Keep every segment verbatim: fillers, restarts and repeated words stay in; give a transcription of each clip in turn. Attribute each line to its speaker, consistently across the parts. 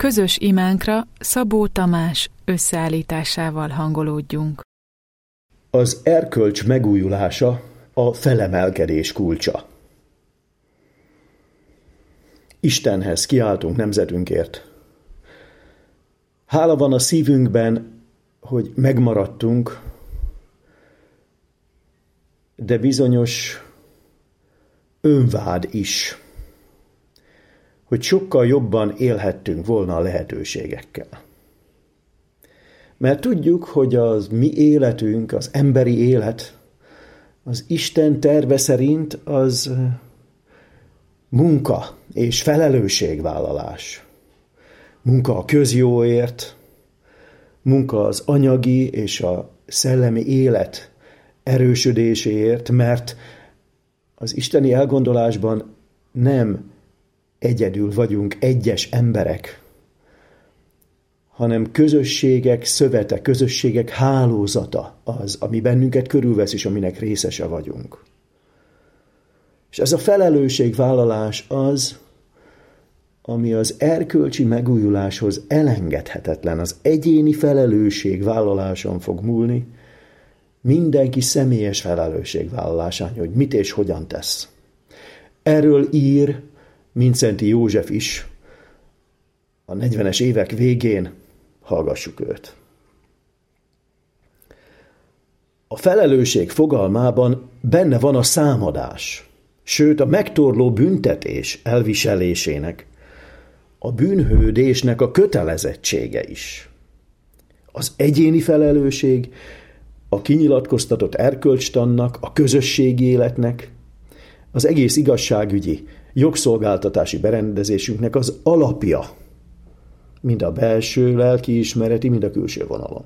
Speaker 1: közös imánkra Szabó Tamás összeállításával hangolódjunk.
Speaker 2: Az erkölcs megújulása a felemelkedés kulcsa. Istenhez kiáltunk nemzetünkért. Hála van a szívünkben, hogy megmaradtunk, de bizonyos önvád is, hogy sokkal jobban élhettünk volna a lehetőségekkel. Mert tudjuk, hogy az mi életünk, az emberi élet, az Isten terve szerint az munka és felelősségvállalás. Munka a közjóért, munka az anyagi és a szellemi élet erősödéséért, mert az isteni elgondolásban nem egyedül vagyunk egyes emberek, hanem közösségek szövete, közösségek hálózata az, ami bennünket körülvesz, és aminek részese vagyunk. És ez a felelősségvállalás az, ami az erkölcsi megújuláshoz elengedhetetlen, az egyéni felelősségvállaláson fog múlni, mindenki személyes felelősségvállalásán, hogy mit és hogyan tesz. Erről ír Mindszenty József is a negyvenes évek végén, hallgassuk őt. A felelősség fogalmában benne van a számadás, sőt a megtorló büntetés elviselésének, a bűnhődésnek a kötelezettsége is. Az egyéni felelősség a kinyilatkoztatott erkölcstannak, a közösségi életnek, az egész igazságügyi, jogszolgáltatási berendezésünknek az alapja, mind a belső lelkiismereti, mind a külső vonalon.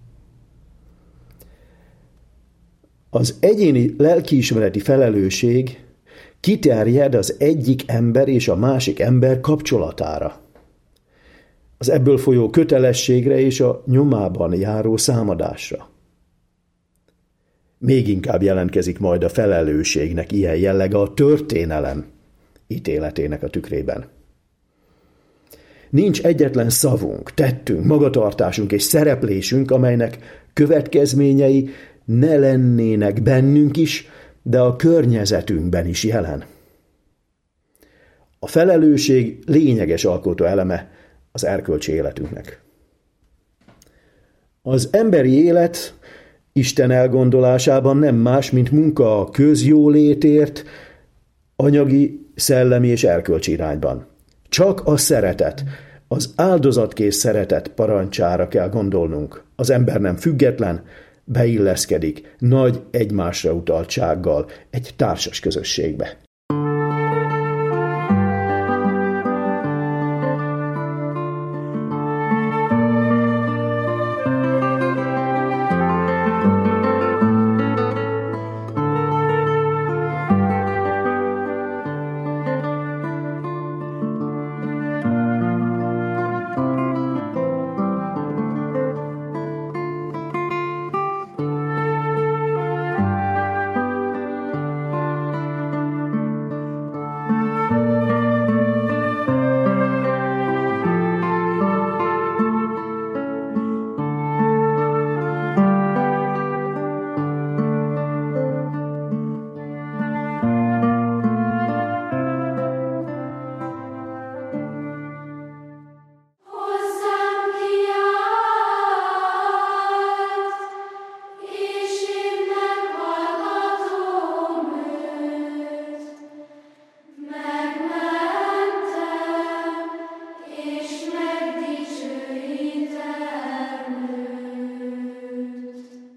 Speaker 2: Az egyéni lelkiismereti felelősség kiterjed az egyik ember és a másik ember kapcsolatára, az ebből folyó kötelességre és a nyomában járó számadásra. Még inkább jelentkezik majd a felelősségnek ilyen jellege a történelem ítéletének a tükrében. Nincs egyetlen szavunk, tettünk, magatartásunk és szereplésünk, amelynek következményei ne lennének bennünk is, de a környezetünkben is jelen. A felelősség lényeges alkotó eleme az erkölcsi életünknek. Az emberi élet Isten elgondolásában nem más, mint munka a közjólétért, anyagi, szellemi és erkölcsi irányban. Csak a szeretet, az áldozatkész szeretet parancsára kell gondolnunk. Az ember nem független, beilleszkedik nagy egymásra utaltsággal egy társas közösségbe.